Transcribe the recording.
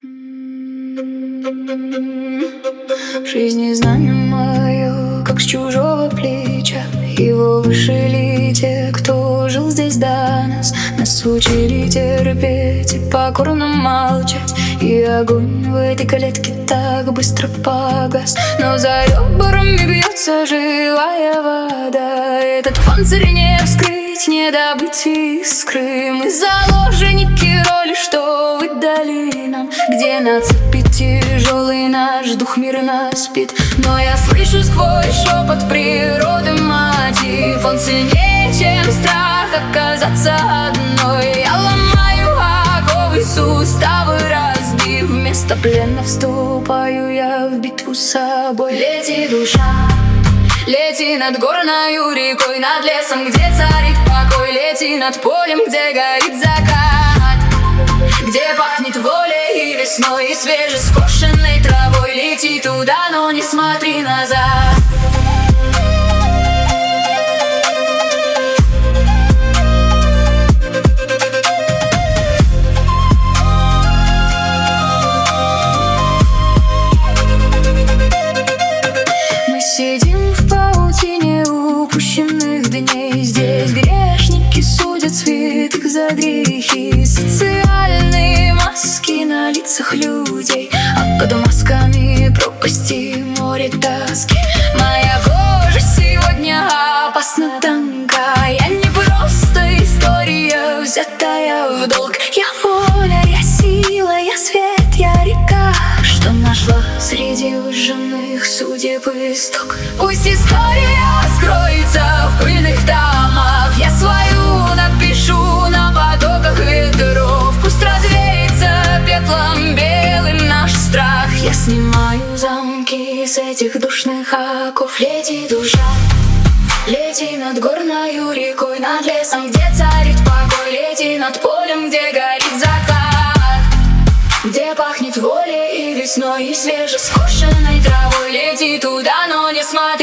Жизни знамя мое, как с чужого плеча. Его вышили те, кто жил здесь до нас. Нас учили терпеть и покорно молчать. И огонь в этой калитке так быстро погас. Но за ребрами бьется живая вода. Этот панцирь не вскрыть, не добыть искры. Мы заложники роли, что вы дали нам, где на цепи тяжелый наш дух мирно спит. Но я слышу сквозь шепот природы мотив. Он сильнее, чем страх оказаться одной. Я ломаю оковы, суставы разбив. Вместо плена вступаю я в битву с собой. Лети, душа, лети над горною рекой, над лесом, где царит покой. Лети над полем, где горит закат, где пахнет волей и весной, и свежескошенной травой. Лети туда, но не смотри назад. Мы сидим в паутине упущенных дней. Здесь грешники судят святых за грехи. Социальные маски на лицах людей, а под масками пропасти, море тоски. Моя кожа сегодня опасно тонка. Я не просто история, взятая в долг. Я воля, я сила, я свет, я река, что нашла среди выжженных судеб исток. Пусть история скроется в пыльных томах, я свою напишу на потоках ветров. Пусть развеется пеплом белым наш страх. Я снимаю замки с этих душных оков. Лети, душа, лети над горною рекой, над лесом, где царит покой. Лети над полем, где горит закат, где пахнет волей и весной, и свежескошенной травой. Лети туда, но не смотри